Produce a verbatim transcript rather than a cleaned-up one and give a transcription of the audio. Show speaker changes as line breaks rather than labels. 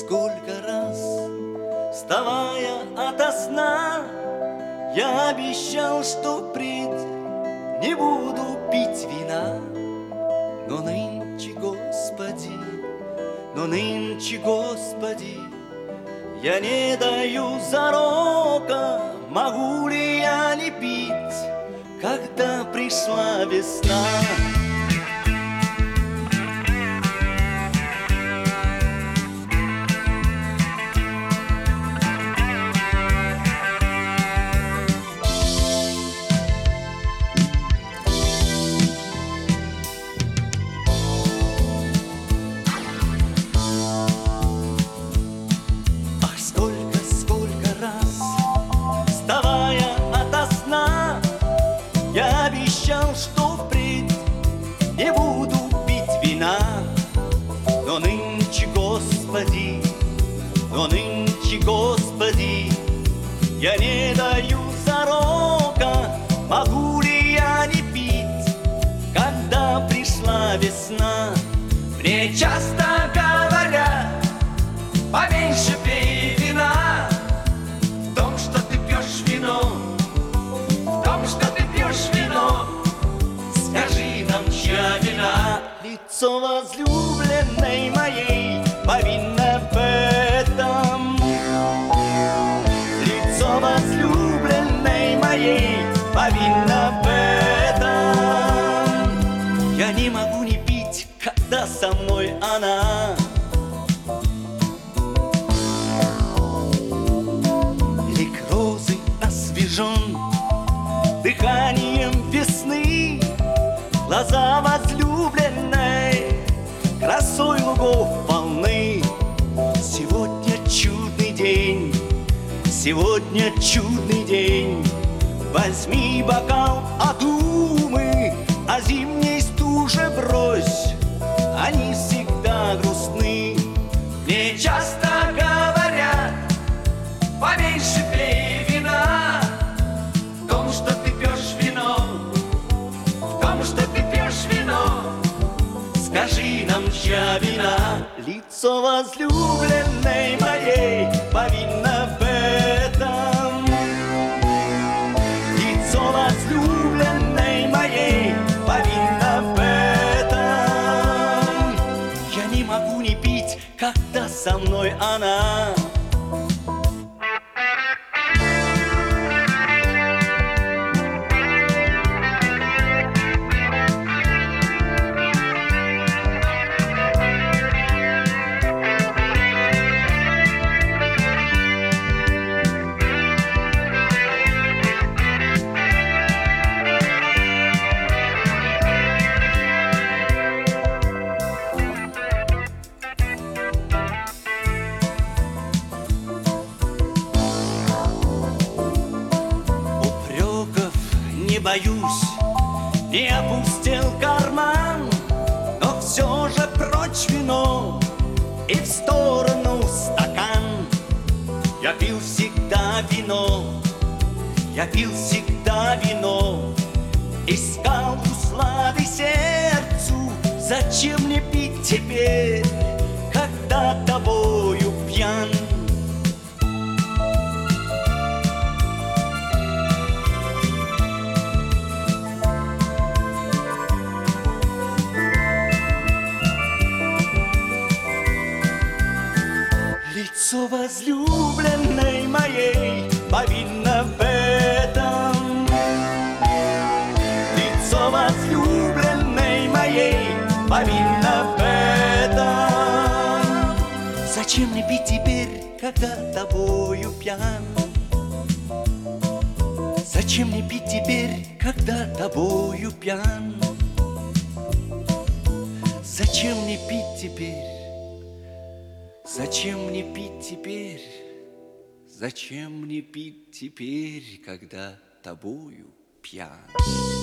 Сколько раз, вставая ото сна, я обещал, что впредь не буду пить вина. Но нынче, Господи, но нынче, Господи, я не даю зарока, могу ли я не пить, когда пришла весна. Я обещал, что впредь не буду пить вина. Но нынче, Господи, но нынче, Господи, я не даю зарока, могу ли я не пить, когда пришла весна. Мне часто говорят: поменьше пей вина. В том, что ты пьешь вино, в том, что ты пьешь вино, скажи нам, чья вина. Лицо возлюбленной моей повинно в этом. Лицо возлюбленной моей повинно в этом. Я не могу не пить, когда со мной она. Лик розы освежен дыханием весны, глаза возлюбленной красой лугов полны. Сегодня чудный день, сегодня чудный день. Возьми бокал от умы, а зимней стуже брось, они всегда грустны. Мне часто говорят: поменьше пей вина. В том, что ты пьешь вино, в том, что ты пьешь вино, скажи нам, чья вина. Лицо возлюбленной моей повинно в этом. Лицо возлюбленной моей повинно в этом. Я не могу не пить, когда со мной она. Не боюсь, не опустил карман, но все же прочь вино и в сторону стакан. Я пил всегда вино, я пил всегда вино, искал услады сердцу. Зачем мне пить теперь, когда тобою пьян? Лицо возлюбленной моей повинно в этом. Лицо возлюбленной моей повинно в этом. Зачем мне пить теперь, когда тобою пьян? Зачем мне пить теперь, когда тобою пьян? Зачем мне пить теперь? Зачем мне пить теперь? Зачем мне пить теперь, когда тобою пьян?